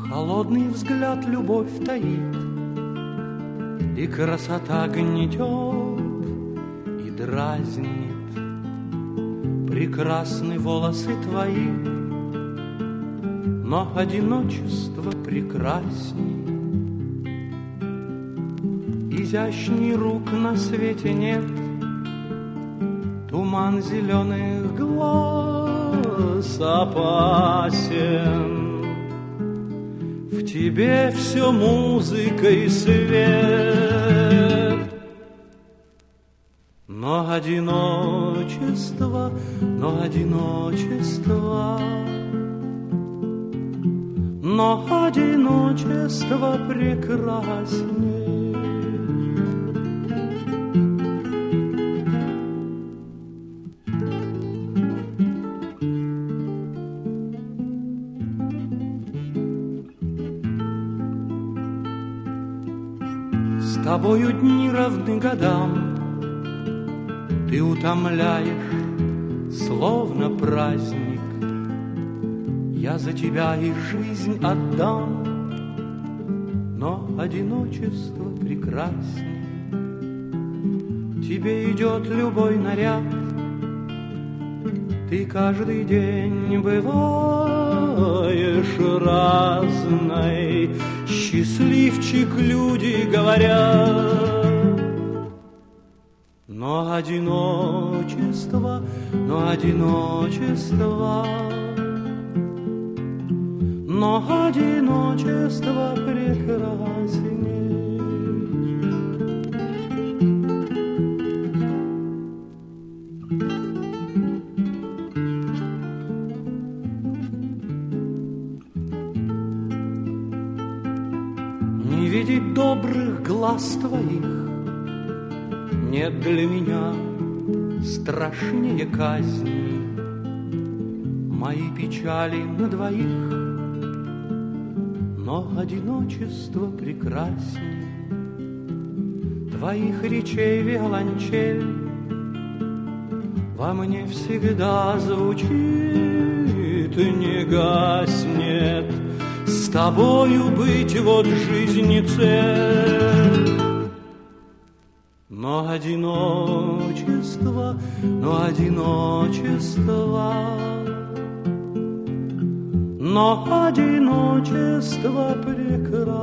Холодный взгляд любовь таит, и красота гнетет и дразнит. Прекрасны волосы твои, но одиночество прекрасней. Изящней рук на свете нет, туман зеленых глаз опасен. В тебе все музыка и свет, но одиночество, но одиночество, но одиночество прекрасней. С тобою дни равны годам, ты утомляешь, словно праздник. Я за тебя и жизнь отдам, но одиночество прекрасней. Тебе идет любой наряд, ты каждый день бываешь разной. Счастливчик, люди говорят, но одиночество, но одиночество, но одиночество прекрасней. Не видеть добрых глаз твоих нет для меня страшнее казни. Мои печали на двоих, но одиночество прекрасней. Твоих речей виолончель во мне всегда звучит, не гаснет. С тобою быть вот жизни цель, но одиночество, но одиночество, но одиночество прекрасно.